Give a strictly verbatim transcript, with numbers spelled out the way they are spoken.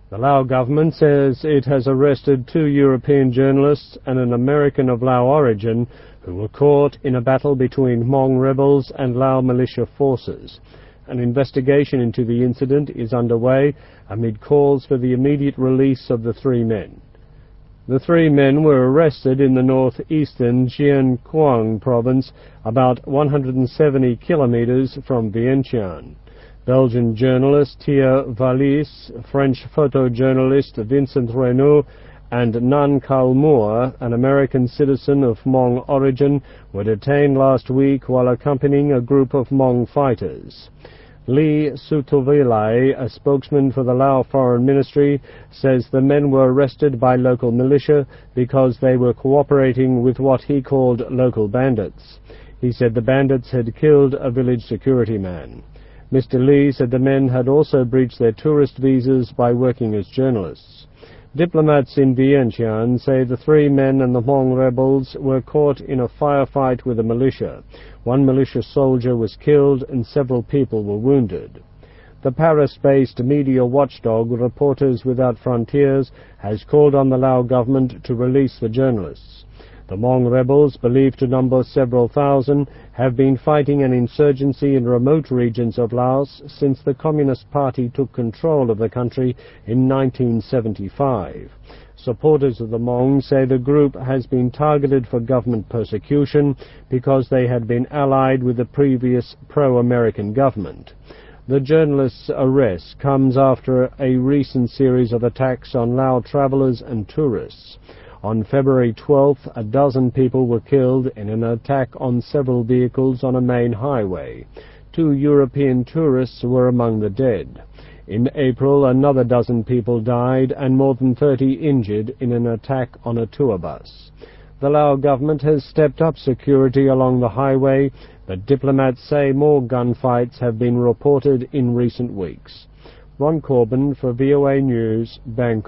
The Lao government says it has arrested two European journalists and an American of Lao origin who were caught in a battle between Hmong rebels and Lao militia forces. An investigation into the incident is underway amid calls for the immediate release of the three men. The three men were arrested in the northeastern Jian Quang province, about one hundred seventy kilometers from Vientiane. Belgian journalist Thierry Vallis, French photojournalist Vincent Renaud, and Nan Kal Moore, an American citizen of Hmong origin, were detained last week while accompanying a group of Hmong fighters. Lee Sutovilai, a spokesman for the Lao Foreign Ministry, says the men were arrested by local militia because they were cooperating with what he called local bandits. He said the bandits had killed a village security man. Mister Lee said the men had also breached their tourist visas by working as journalists. Diplomats in Vientiane say the three men and the Hmong rebels were caught in a firefight with the militia. One militia soldier was killed and several people were wounded. The Paris-based media watchdog Reporters Without Frontiers has called on the Lao government to release the journalists. The Hmong rebels, believed to number several thousand, have been fighting an insurgency in remote regions of Laos since the Communist Party took control of the country in nineteen seventy-five. Supporters of the Hmong say the group has been targeted for government persecution because they had been allied with the previous pro-American government. The journalists' arrest comes after a recent series of attacks on Lao travelers and tourists. On February twelfth, a dozen people were killed in an attack on several vehicles on a main highway. Two European tourists were among the dead. In April, another dozen people died and more than thirty injured in an attack on a tour bus. The Lao government has stepped up security along the highway, but diplomats say more gunfights have been reported in recent weeks. Ron Corbin for V O A News, Bangkok.